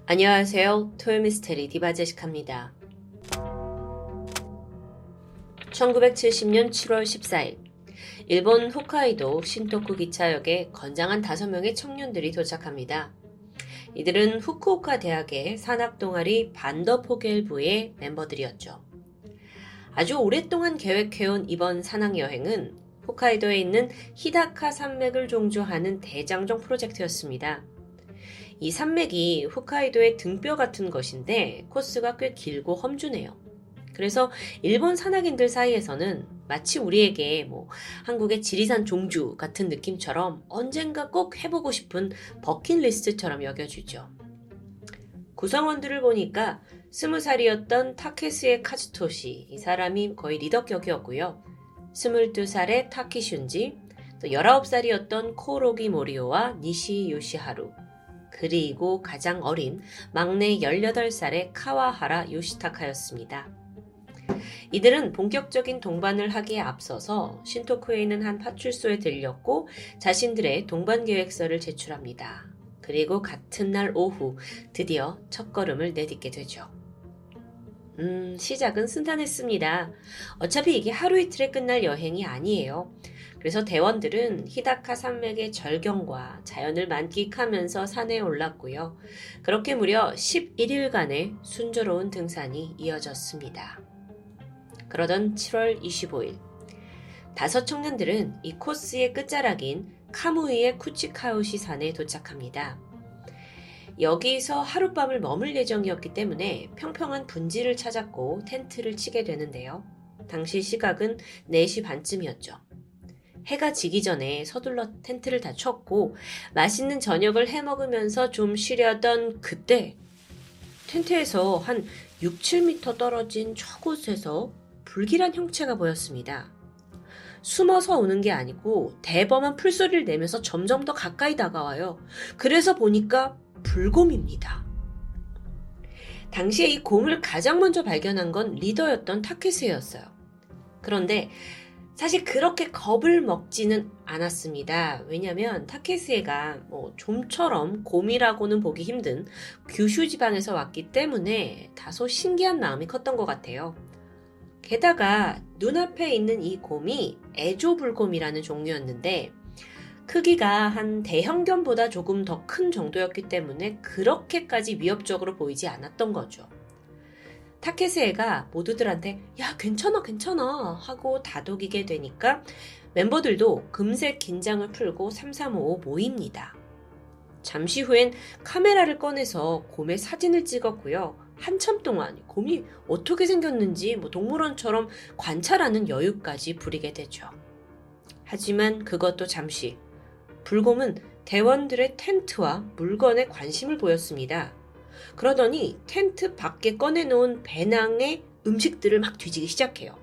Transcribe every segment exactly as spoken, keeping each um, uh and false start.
안녕하세요. 토요미스테리 디바제시카입니다. 천구백칠십 년 칠월 십사일 일본 홋카이도 신토쿠 기차역에 건장한 다섯 명의 청년들이 도착합니다. 이들은 후쿠오카 대학의 산악동아리 반더포겔부의 멤버들이었죠. 아주 오랫동안 계획해온 이번 산악여행은 홋카이도에 있는 히다카 산맥을 종주하는 대장정 프로젝트였습니다. 이 산맥이 홋카이도의 등뼈 같은 것인데 코스가 꽤 길고 험준해요. 그래서 일본 산악인들 사이에서는 마치 우리에게 뭐 한국의 지리산 종주 같은 느낌처럼 언젠가 꼭 해보고 싶은 버킷리스트처럼 여겨지죠. 구성원들을 보니까 스무 살이었던 타케스에 카즈토시, 이 사람이 거의 리더격이었고요. 스물두 살의 타키슌지, 또 열아홉 살이었던 코로기 모리오와 니시 요시하루, 그리고 가장 어린 막내 열여덟 살의 카와하라 요시타카였습니다. 이들은 본격적인 동반을 하기에 앞서서 신토쿠에 있는 한 파출소에 들렸고 자신들의 동반 계획서를 제출합니다. 그리고 같은 날 오후 드디어 첫걸음을 내딛게 되죠. 음, 시작은 순탄했습니다. 어차피 이게 하루 이틀에 끝날 여행이 아니에요. 그래서 대원들은 히다카 산맥의 절경과 자연을 만끽하면서 산에 올랐고요. 그렇게 무려 십일 일간의 순조로운 등산이 이어졌습니다. 그러던 칠월 이십오일 다섯 청년들은 이 코스의 끝자락인 카무이의 쿠치카우시 산에 도착합니다. 여기서 하룻밤을 머물 예정이었기 때문에 평평한 분지를 찾았고 텐트를 치게 되는데요. 당시 시각은 네 시 반쯤이었죠. 해가 지기 전에 서둘러 텐트를 다 쳤고 맛있는 저녁을 해먹으면서 좀 쉬려던 그때 텐트에서 한 육, 칠 미터 떨어진 저곳에서 불길한 형체가 보였습니다. 숨어서 오는 게 아니고 대범한 풀소리를 내면서 점점 더 가까이 다가와요. 그래서 보니까 불곰입니다. 당시에 이 곰을 가장 먼저 발견한 건 리더였던 타케스였어요. 그런데 사실 그렇게 겁을 먹지는 않았습니다. 왜냐하면 타케스에가 뭐 좀처럼 곰이라고는 보기 힘든 규슈 지방에서 왔기 때문에 다소 신기한 마음이 컸던 것 같아요. 게다가 눈앞에 있는 이 곰이 에조불곰이라는 종류였는데 크기가 한 대형견보다 조금 더 큰 정도였기 때문에 그렇게까지 위협적으로 보이지 않았던 거죠. 타케스에가 모두들한테 야 괜찮아 괜찮아 하고 다독이게 되니까 멤버들도 금세 긴장을 풀고 삼삼오오 모입니다. 잠시 후엔 카메라를 꺼내서 곰의 사진을 찍었고요. 한참 동안 곰이 어떻게 생겼는지 뭐 동물원처럼 관찰하는 여유까지 부리게 되죠. 하지만 그것도 잠시. 불곰은 대원들의 텐트와 물건에 관심을 보였습니다. 그러더니 텐트 밖에 꺼내놓은 배낭에 음식들을 막 뒤지기 시작해요.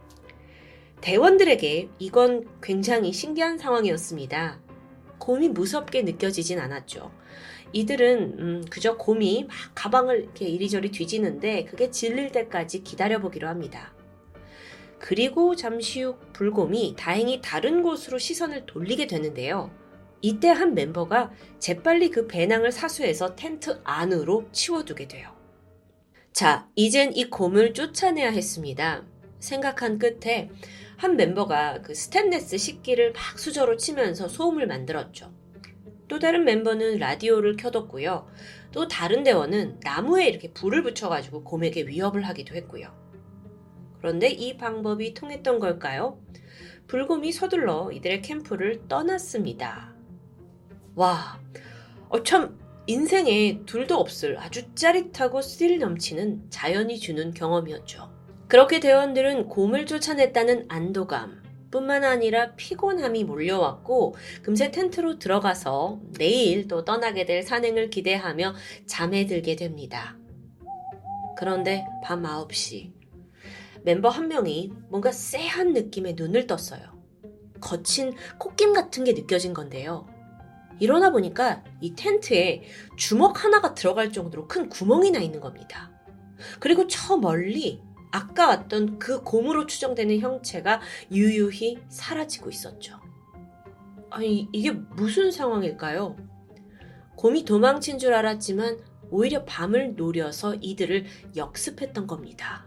대원들에게 이건 굉장히 신기한 상황이었습니다. 곰이 무섭게 느껴지진 않았죠. 이들은 음, 그저 곰이 막 가방을 이렇게 이리저리 뒤지는데 그게 질릴 때까지 기다려보기로 합니다. 그리고 잠시 후 불곰이 다행히 다른 곳으로 시선을 돌리게 되는데요. 이때 한 멤버가 재빨리 그 배낭을 사수해서 텐트 안으로 치워두게 돼요. 자, 이젠 이 곰을 쫓아내야 했습니다. 생각한 끝에 한 멤버가 그 스테인레스 식기를 막 수저로 치면서 소음을 만들었죠. 또 다른 멤버는 라디오를 켜뒀고요. 또 다른 대원은 나무에 이렇게 불을 붙여가지고 곰에게 위협을 하기도 했고요. 그런데 이 방법이 통했던 걸까요? 불곰이 서둘러 이들의 캠프를 떠났습니다. 와, 어, 참 인생에 둘도 없을 아주 짜릿하고 스릴 넘치는 자연이 주는 경험이었죠. 그렇게 대원들은 곰을 쫓아냈다는 안도감 뿐만 아니라 피곤함이 몰려왔고 금세 텐트로 들어가서 내일 또 떠나게 될 산행을 기대하며 잠에 들게 됩니다. 그런데 밤 아홉 시 멤버 한 명이 뭔가 쎄한 느낌의 눈을 떴어요. 거친 콧김 같은 게 느껴진 건데요. 일어나 보니까 이 텐트에 주먹 하나가 들어갈 정도로 큰 구멍이 나 있는 겁니다. 그리고 저 멀리 아까 왔던 그 곰으로 추정되는 형체가 유유히 사라지고 있었죠. 아니, 이게 무슨 상황일까요? 곰이 도망친 줄 알았지만 오히려 밤을 노려서 이들을 역습했던 겁니다.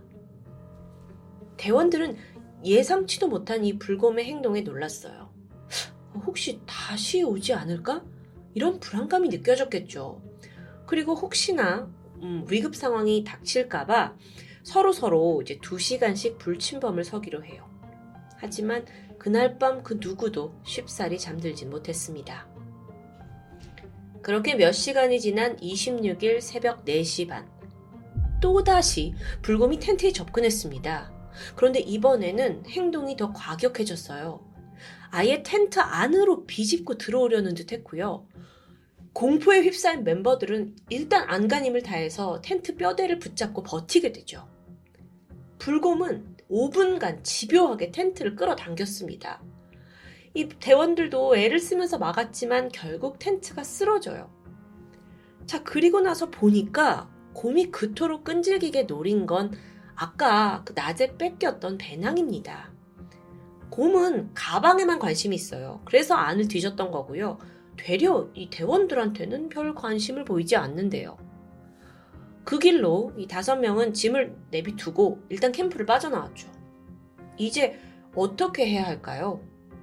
대원들은 예상치도 못한 이 불곰의 행동에 놀랐어요. 혹시 다시 오지 않을까? 이런 불안감이 느껴졌겠죠. 그리고 혹시나 음, 위급 상황이 닥칠까봐 서로서로 이제 두 시간씩 불침범을 서기로 해요. 하지만 그날 밤 그 누구도 쉽사리 잠들진 못했습니다. 그렇게 몇 시간이 지난 이십육 일 새벽 네 시 반, 또다시 불곰이 텐트에 접근했습니다. 그런데 이번에는 행동이 더 과격해졌어요. 아예 텐트 안으로 비집고 들어오려는 듯 했고요. 공포에 휩싸인 멤버들은 일단 안간힘을 다해서 텐트 뼈대를 붙잡고 버티게 되죠. 불곰은 오 분간 집요하게 텐트를 끌어당겼습니다. 이 대원들도 애를 쓰면서 막았지만 결국 텐트가 쓰러져요. 자, 그리고 나서 보니까 곰이 그토록 끈질기게 노린 건 아까 그 낮에 뺏겼던 배낭입니다. 곰은 가방에만 관심이 있어요. 그래서 안을 뒤졌던 거고요. 되려 이 대원들한테는 별 관심을 보이지 않는데요. 그 길로 이 다섯 명은 짐을 내비두고 일단 캠프를 빠져나왔죠. 이제 어떻게 해야 할까요?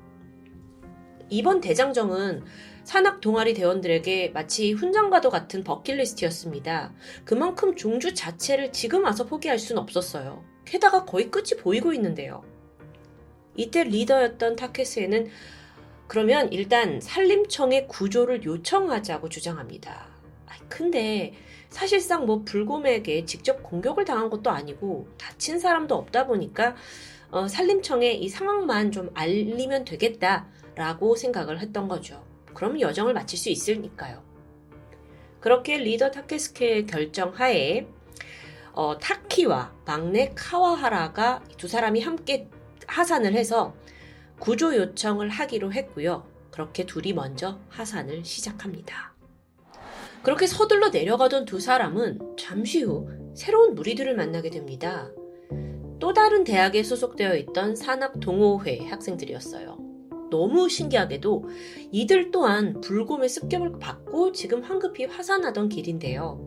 이번 대장정은 산악 동아리 대원들에게 마치 훈장과도 같은 버킷리스트였습니다. 그만큼 종주 자체를 지금 와서 포기할 수는 없었어요. 게다가 거의 끝이 보이고 있는데요. 이때 리더였던 타케스에는 그러면 일단 산림청에 구조를 요청하자고 주장합니다. 근데 사실상 뭐 불곰에게 직접 공격을 당한 것도 아니고 다친 사람도 없다 보니까 어, 산림청에 이 상황만 좀 알리면 되겠다라고 생각을 했던 거죠. 그럼 여정을 마칠 수 있으니까요. 그렇게 리더 타케스케의 결정 하에 어, 타키와 막내 카와하라가 두 사람이 함께 하산을 해서 구조 요청을 하기로 했고요. 그렇게 둘이 먼저 하산을 시작합니다. 그렇게 서둘러 내려가던 두 사람은 잠시 후 새로운 무리들을 만나게 됩니다. 또 다른 대학에 소속되어 있던 산악 동호회 학생들이었어요. 너무 신기하게도 이들 또한 불곰의 습격을 받고 지금 황급히 하산하던 길인데요.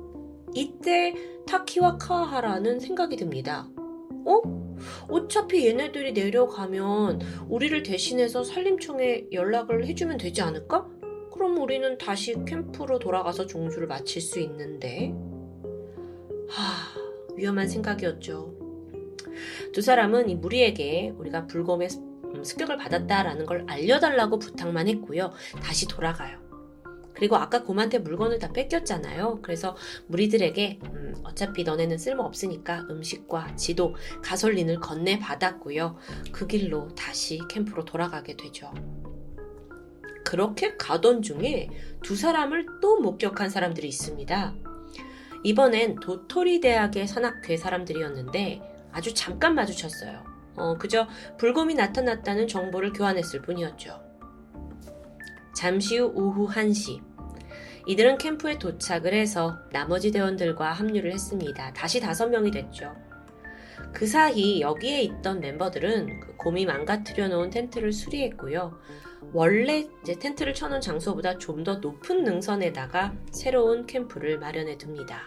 이때 타키와 카와하라는 생각이 듭니다. 어? 어차피 얘네들이 내려가면 우리를 대신해서 산림청에 연락을 해주면 되지 않을까? 그럼 우리는 다시 캠프로 돌아가서 종주를 마칠 수 있는데. 하, 위험한 생각이었죠. 두 사람은 이 무리에게 우리가 불곰의 습격을 받았다라는 걸 알려달라고 부탁만 했고요. 다시 돌아가요. 그리고 아까 곰한테 물건을 다 뺏겼잖아요. 그래서 무리들에게 음, 어차피 너네는 쓸모없으니까 음식과 지도, 가솔린을 건네받았고요. 그 길로 다시 캠프로 돌아가게 되죠. 그렇게 가던 중에 두 사람을 또 목격한 사람들이 있습니다. 이번엔 도토리 대학의 산악회 사람들이었는데 아주 잠깐 마주쳤어요. 어, 그저 불곰이 나타났다는 정보를 교환했을 뿐이었죠. 잠시 후 오후 한 시. 이들은 캠프에 도착을 해서 나머지 대원들과 합류를 했습니다. 다시 다섯 명이 됐죠. 그 사이 여기에 있던 멤버들은 그 곰이 망가뜨려 놓은 텐트를 수리했고요. 원래 이제 텐트를 쳐놓은 장소보다 좀 더 높은 능선에다가 새로운 캠프를 마련해 둡니다.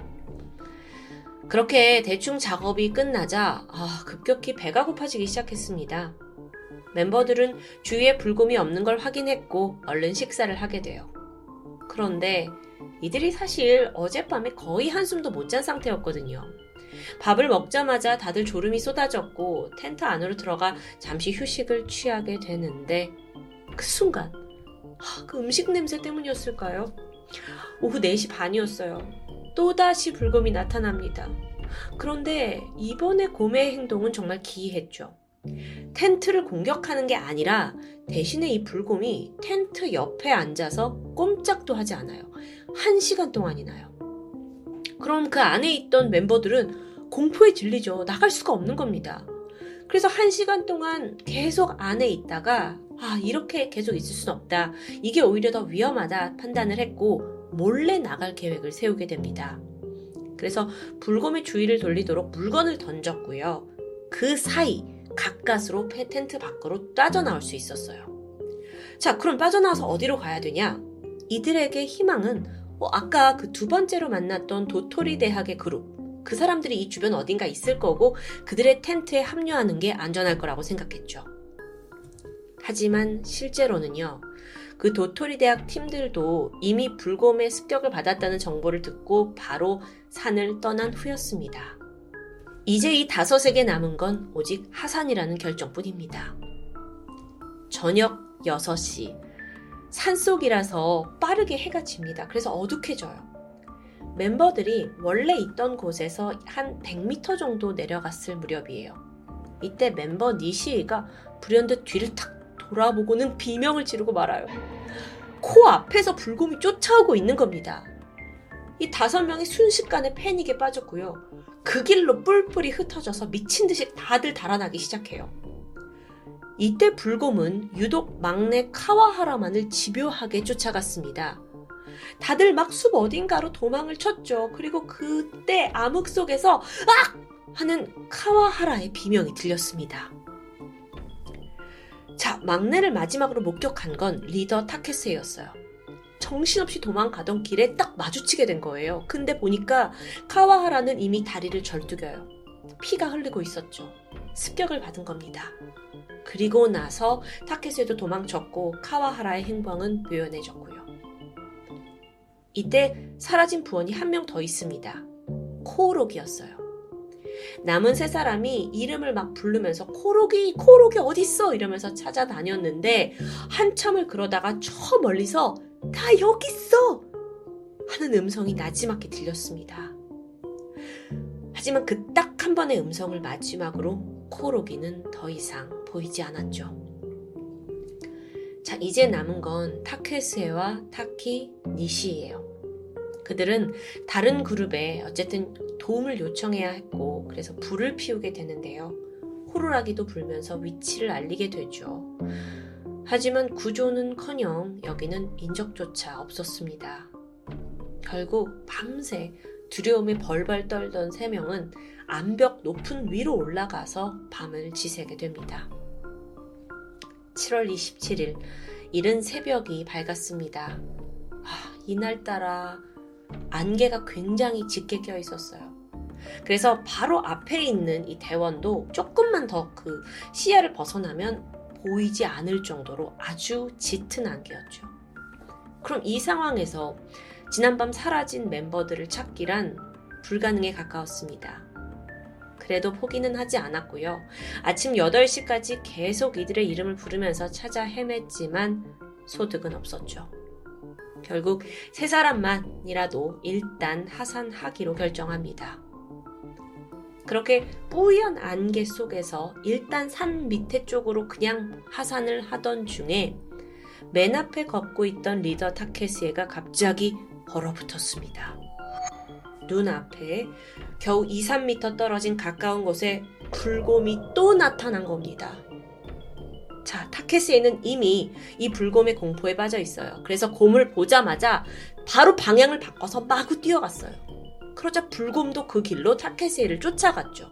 그렇게 대충 작업이 끝나자 아, 급격히 배가 고파지기 시작했습니다. 멤버들은 주위에 불곰이 없는 걸 확인했고 얼른 식사를 하게 돼요. 그런데 이들이 사실 어젯밤에 거의 한숨도 못 잔 상태였거든요. 밥을 먹자마자 다들 졸음이 쏟아졌고 텐트 안으로 들어가 잠시 휴식을 취하게 되는데 그 순간 아, 그 음식 냄새 때문이었을까요? 오후 네 시 반이었어요. 또다시 불곰이 나타납니다. 그런데 이번에 곰의 행동은 정말 기이했죠. 텐트를 공격하는 게 아니라 대신에 이 불곰이 텐트 옆에 앉아서 꼼짝도 하지 않아요. 한 시간 동안이나요. 그럼 그 안에 있던 멤버들은 공포에 질리죠. 나갈 수가 없는 겁니다. 그래서 한 시간 동안 계속 안에 있다가 아 이렇게 계속 있을 순 없다. 이게 오히려 더 위험하다 판단을 했고 몰래 나갈 계획을 세우게 됩니다. 그래서 불곰의 주의를 돌리도록 물건을 던졌고요. 그 사이 가까스로 텐트 밖으로 빠져나올 수 있었어요. 자, 그럼 빠져나와서 어디로 가야 되냐? 이들에게 희망은 어, 아까 그 두 번째로 만났던 도토리 대학의 그룹, 그 사람들이 이 주변 어딘가 있을 거고 그들의 텐트에 합류하는 게 안전할 거라고 생각했죠. 하지만 실제로는요, 그 도토리 대학 팀들도 이미 불곰의 습격을 받았다는 정보를 듣고 바로 산을 떠난 후였습니다. 이제 이 다섯에게 남은 건 오직 하산이라는 결정뿐입니다. 저녁 여섯 시, 산속이라서 빠르게 해가 집니다. 그래서 어둑해져요. 멤버들이 원래 있던 곳에서 한 백 미터 정도 내려갔을 무렵이에요. 이때 멤버 니시이가 불현듯 뒤를 탁 돌아보고는 비명을 지르고 말아요. 코 앞에서 불곰이 쫓아오고 있는 겁니다. 이 다섯 명이 순식간에 패닉에 빠졌고요. 그 길로 뿔뿔이 흩어져서 미친 듯이 다들 달아나기 시작해요. 이때 불곰은 유독 막내 카와하라만을 집요하게 쫓아갔습니다. 다들 막 숲 어딘가로 도망을 쳤죠. 그리고 그때 암흑 속에서 악! 하는 카와하라의 비명이 들렸습니다. 자, 막내를 마지막으로 목격한 건 리더 타케스였어요. 정신없이 도망가던 길에 딱 마주치게 된 거예요. 근데 보니까 카와하라는 이미 다리를 절뚝여요. 피가 흘리고 있었죠. 습격을 받은 겁니다. 그리고 나서 타케스도 도망쳤고 카와하라의 행방은 묘연해졌고요. 이때 사라진 부원이 한 명 더 있습니다. 코오록이었어요. 남은 세 사람이 이름을 막 부르면서 코오록이 코오록이 어딨어 이러면서 찾아다녔는데 한참을 그러다가 저 멀리서 다 여기 있어 하는 음성이 나지막히 들렸습니다. 하지만 그 딱 한 번의 음성을 마지막으로 코오록이는 더 이상 보이지 않았죠. 자, 이제 남은 건 타케스에와 타키, 니시예요. 그들은 다른 그룹에 어쨌든 도움을 요청해야 했고 그래서 불을 피우게 되는데요. 호루라기도 불면서 위치를 알리게 되죠. 하지만 구조는커녕 여기는 인적조차 없었습니다. 결국 밤새 두려움에 벌벌 떨던 세 명은 암벽 높은 위로 올라가서 밤을 지새게 됩니다. 칠월 이십칠일, 이른 새벽이 밝았습니다. 아, 이날따라 안개가 굉장히 짙게 껴 있었어요. 그래서 바로 앞에 있는 이 대원도 조금만 더 그 시야를 벗어나면 보이지 않을 정도로 아주 짙은 안개였죠. 그럼 이 상황에서 지난밤 사라진 멤버들을 찾기란 불가능에 가까웠습니다. 그래도 포기는 하지 않았고요. 아침 여덟 시까지 계속 이들의 이름을 부르면서 찾아 헤맸지만 소득은 없었죠. 결국 세 사람만이라도 일단 하산하기로 결정합니다. 그렇게 뿌연 안개 속에서 일단 산 밑에 쪽으로 그냥 하산을 하던 중에 맨 앞에 걷고 있던 리더 타케시에가 갑자기 얼어붙었습니다. 눈앞에 겨우 이, 삼 미터 떨어진 가까운 곳에 불곰이 또 나타난 겁니다. 자, 타케시에는 이미 이 불곰의 공포에 빠져 있어요. 그래서 곰을 보자마자 바로 방향을 바꿔서 마구 뛰어갔어요. 그러자 불곰도 그 길로 타케시에를 쫓아갔죠.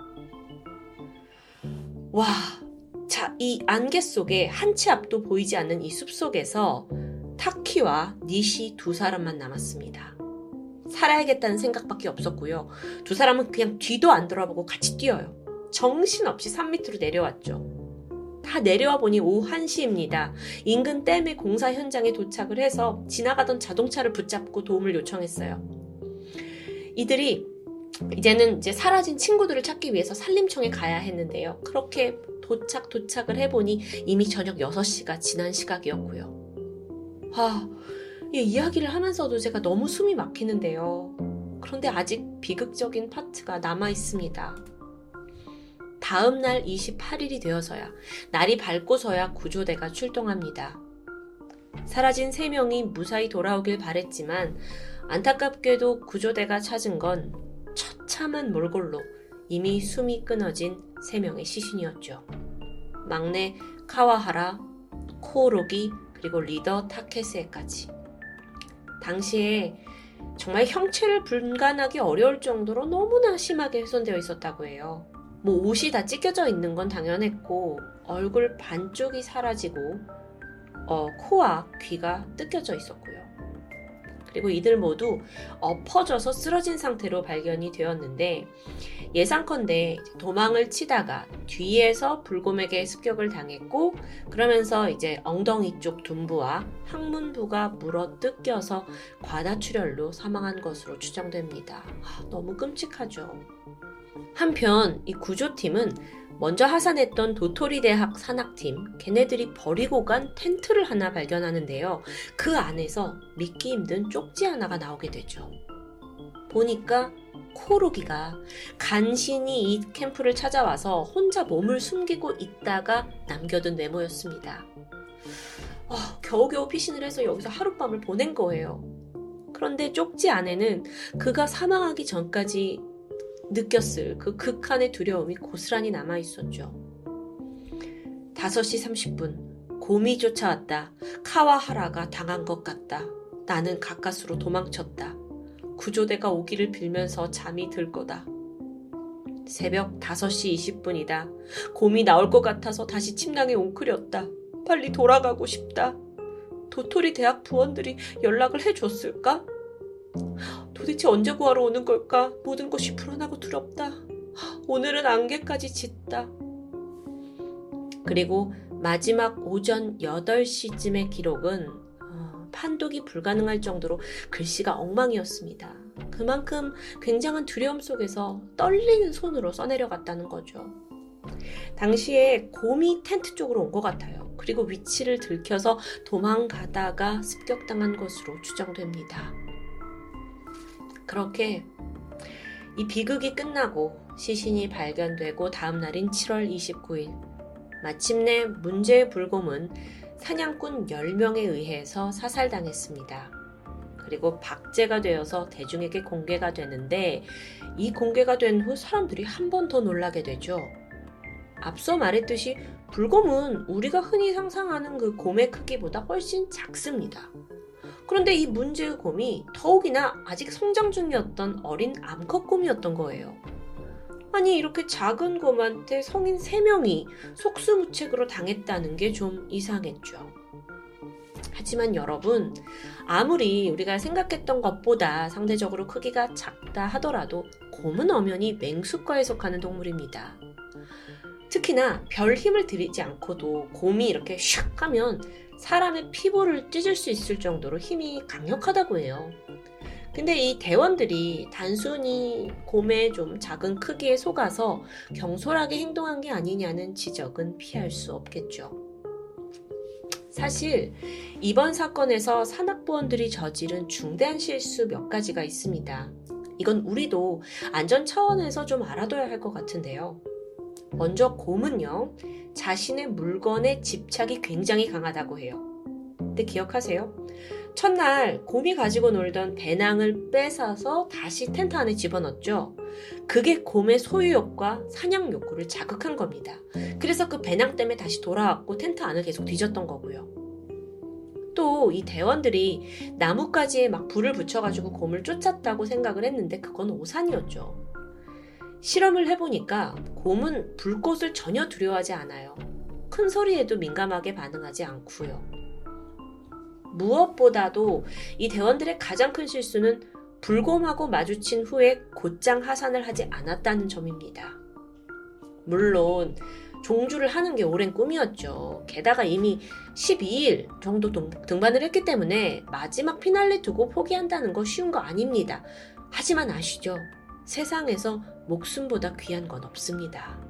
와, 자, 이 안개 속에 한 치 앞도 보이지 않는 이 숲속에서 타키와 니시 두 사람만 남았습니다. 살아야겠다는 생각밖에 없었고요. 두 사람은 그냥 뒤도 안 돌아보고 같이 뛰어요. 정신없이 산 밑으로 내려왔죠. 다 내려와 보니 오후 한 시입니다. 인근 댐의 공사 현장에 도착을 해서 지나가던 자동차를 붙잡고 도움을 요청했어요. 이들이 이제는 이제 사라진 친구들을 찾기 위해서 산림청에 가야 했는데요. 그렇게 도착 도착을 해보니 이미 저녁 여섯 시가 지난 시각이었고요. 아, 이 이야기를 하면서도 제가 너무 숨이 막히는데요. 그런데 아직 비극적인 파트가 남아있습니다. 다음 날 이십팔 일이 되어서야, 날이 밝고서야 구조대가 출동합니다. 사라진 세 명이 무사히 돌아오길 바랬지만 안타깝게도 구조대가 찾은 건 처참한 몰골로 이미 숨이 끊어진 세 명의 시신이었죠. 막내 카와하라, 코오로기, 그리고 리더 타케세까지. 당시에 정말 형체를 분간하기 어려울 정도로 너무나 심하게 훼손되어 있었다고 해요. 뭐 옷이 다 찢겨져 있는 건 당연했고 얼굴 반쪽이 사라지고 어, 코와 귀가 뜯겨져 있었고요. 그리고 이들 모두 엎어져서 쓰러진 상태로 발견이 되었는데 예상컨대 도망을 치다가 뒤에서 불곰에게 습격을 당했고 그러면서 이제 엉덩이 쪽 둔부와 항문부가 물어 뜯겨서 과다출혈로 사망한 것으로 추정됩니다. 아, 너무 끔찍하죠. 한편 이 구조팀은 먼저 하산했던 도토리 대학 산악팀, 걔네들이 버리고 간 텐트를 하나 발견하는데요. 그 안에서 믿기 힘든 쪽지 하나가 나오게 되죠. 보니까 코루기가 간신히 이 캠프를 찾아와서 혼자 몸을 숨기고 있다가 남겨둔 메모였습니다. 어, 겨우겨우 피신을 해서 여기서 하룻밤을 보낸 거예요. 그런데 쪽지 안에는 그가 사망하기 전까지 느꼈을 그 극한의 두려움이 고스란히 남아있었죠. 다섯 시 삼십 분 곰이 쫓아왔다. 카와하라가 당한 것 같다. 나는 가까스로 도망쳤다. 구조대가 오기를 빌면서 잠이 들 거다. 새벽 다섯 시 이십 분이다. 곰이 나올 것 같아서 다시 침낭에 웅크렸다. 빨리 돌아가고 싶다. 도토리 대학 부원들이 연락을 해줬을까? 도대체 언제 구하러 오는 걸까? 모든 것이 불안하고 두렵다. 오늘은 안개까지 짙다. 그리고 마지막 오전 여덟 시쯤의 기록은 어, 판독이 불가능할 정도로 글씨가 엉망이었습니다. 그만큼 굉장한 두려움 속에서 떨리는 손으로 써내려갔다는 거죠. 당시에 곰이 텐트 쪽으로 온 것 같아요. 그리고 위치를 들켜서 도망가다가 습격당한 것으로 추정됩니다. 그렇게 이 비극이 끝나고 시신이 발견되고 다음 날인 칠월 이십구일 마침내 문제의 불곰은 사냥꾼 열 명에 의해서 사살당했습니다. 그리고 박제가 되어서 대중에게 공개가 되는데 이 공개가 된 후 사람들이 한 번 더 놀라게 되죠. 앞서 말했듯이 불곰은 우리가 흔히 상상하는 그 곰의 크기보다 훨씬 작습니다. 그런데 이 문제의 곰이 더욱이나 아직 성장 중이었던 어린 암컷곰이었던 거예요. 아니 이렇게 작은 곰한테 성인 세 명이 속수무책으로 당했다는 게 좀 이상했죠. 하지만 여러분, 아무리 우리가 생각했던 것보다 상대적으로 크기가 작다 하더라도 곰은 엄연히 맹수과에 속하는 동물입니다. 특히나 별 힘을 들이지 않고도 곰이 이렇게 슉 하면 사람의 피부를 찢을 수 있을 정도로 힘이 강력하다고 해요. 근데 이 대원들이 단순히 곰의 좀 작은 크기에 속아서 경솔하게 행동한 게 아니냐는 지적은 피할 수 없겠죠. 사실 이번 사건에서 산악부원들이 저지른 중대한 실수 몇 가지가 있습니다. 이건 우리도 안전 차원에서 좀 알아둬야 할 것 같은데요. 먼저 곰은요, 자신의 물건에 집착이 굉장히 강하다고 해요. 근데 기억하세요? 첫날 곰이 가지고 놀던 배낭을 뺏어서 다시 텐트 안에 집어넣었죠. 그게 곰의 소유욕과 사냥 욕구를 자극한 겁니다. 그래서 그 배낭 때문에 다시 돌아왔고 텐트 안을 계속 뒤졌던 거고요. 또 이 대원들이 나뭇가지에 막 불을 붙여가지고 곰을 쫓았다고 생각을 했는데 그건 오산이었죠. 실험을 해보니까 곰은 불꽃을 전혀 두려워하지 않아요. 큰 소리에도 민감하게 반응하지 않고요. 무엇보다도 이 대원들의 가장 큰 실수는 불곰하고 마주친 후에 곧장 하산을 하지 않았다는 점입니다. 물론 종주를 하는 게 오랜 꿈이었죠. 게다가 이미 십이 일 정도 등반을 했기 때문에 마지막 피날레 두고 포기한다는 거 쉬운 거 아닙니다. 하지만 아시죠? 세상에서 목숨보다 귀한 건 없습니다.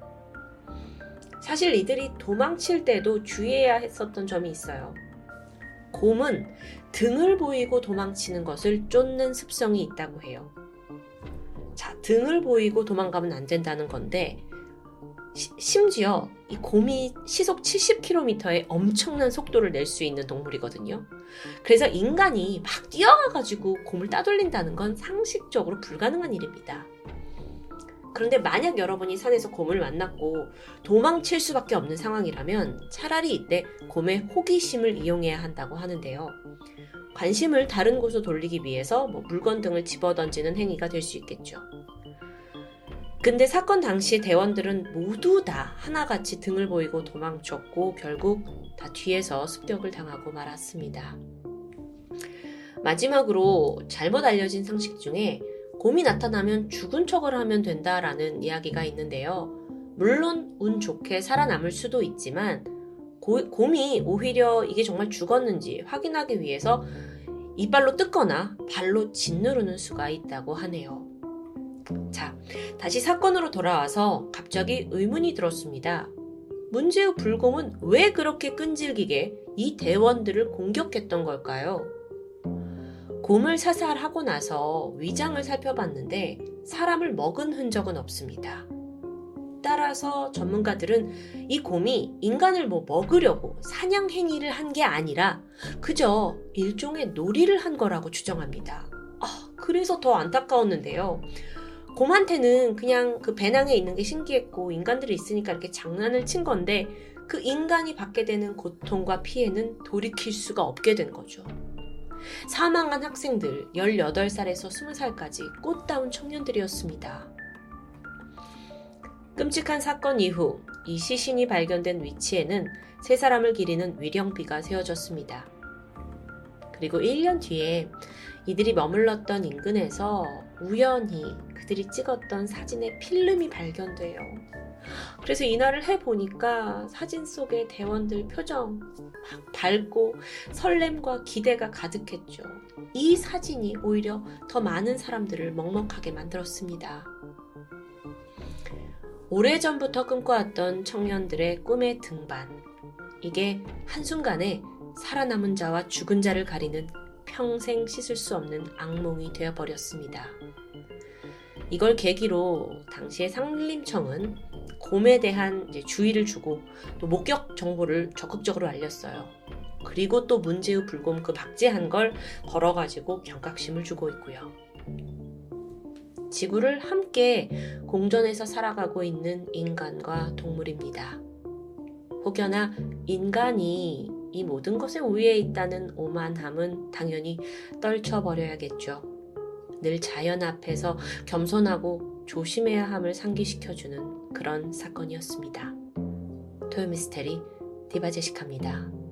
사실 이들이 도망칠 때도 주의해야 했었던 점이 있어요. 곰은 등을 보이고 도망치는 것을 쫓는 습성이 있다고 해요. 자, 등을 보이고 도망가면 안 된다는 건데 시, 심지어 이 곰이 시속 칠십 킬로미터의 엄청난 속도를 낼 수 있는 동물이거든요. 그래서 인간이 막 뛰어가가지고 곰을 따돌린다는 건 상식적으로 불가능한 일입니다. 그런데 만약 여러분이 산에서 곰을 만났고 도망칠 수밖에 없는 상황이라면 차라리 이때 곰의 호기심을 이용해야 한다고 하는데요. 관심을 다른 곳으로 돌리기 위해서 뭐 물건 등을 집어던지는 행위가 될 수 있겠죠. 근데 사건 당시 대원들은 모두 다 하나같이 등을 보이고 도망쳤고 결국 다 뒤에서 습격을 당하고 말았습니다. 마지막으로 잘못 알려진 상식 중에 곰이 나타나면 죽은 척을 하면 된다라는 이야기가 있는데요. 물론 운 좋게 살아남을 수도 있지만 고, 곰이 오히려 이게 정말 죽었는지 확인하기 위해서 이빨로 뜯거나 발로 짓누르는 수가 있다고 하네요. 자, 다시 사건으로 돌아와서 갑자기 의문이 들었습니다. 문제의 불곰은 왜 그렇게 끈질기게 이 대원들을 공격했던 걸까요? 곰을 사살하고 나서 위장을 살펴봤는데 사람을 먹은 흔적은 없습니다. 따라서 전문가들은 이 곰이 인간을 뭐 먹으려고 사냥 행위를 한 게 아니라 그저 일종의 놀이를 한 거라고 추정합니다. 아, 그래서 더 안타까웠는데요. 곰한테는 그냥 그 배낭에 있는 게 신기했고 인간들이 있으니까 이렇게 장난을 친 건데 그 인간이 받게 되는 고통과 피해는 돌이킬 수가 없게 된 거죠. 사망한 학생들 열여덟 살에서 스무 살까지 꽃다운 청년들이었습니다. 끔찍한 사건 이후 이 시신이 발견된 위치에는 세 사람을 기리는 위령비가 세워졌습니다. 그리고 일 년 뒤에 이들이 머물렀던 인근에서 우연히 그들이 찍었던 사진의 필름이 발견돼요. 그래서 이날을 해보니까 사진 속의 대원들 표정 막 밝고 설렘과 기대가 가득했죠. 이 사진이 오히려 더 많은 사람들을 먹먹하게 만들었습니다. 오래전부터 꿈꿔왔던 청년들의 꿈의 등반. 이게 한순간에 살아남은 자와 죽은 자를 가리는 평생 씻을 수 없는 악몽이 되어버렸습니다. 이걸 계기로 당시의 산림청은 곰에 대한 이제 주의를 주고 또 목격 정보를 적극적으로 알렸어요. 그리고 또 문제의 불곰 그 박제한 걸 걸어가지고 경각심을 주고 있고요. 지구를 함께 공존해서 살아가고 있는 인간과 동물입니다. 혹여나 인간이 이 모든 것에 우위에 있다는 오만함은 당연히 떨쳐버려야겠죠. 늘 자연 앞에서 겸손하고 조심해야 함을 상기시켜주는 그런 사건이었습니다. 토요미스테리 디바제시카입니다.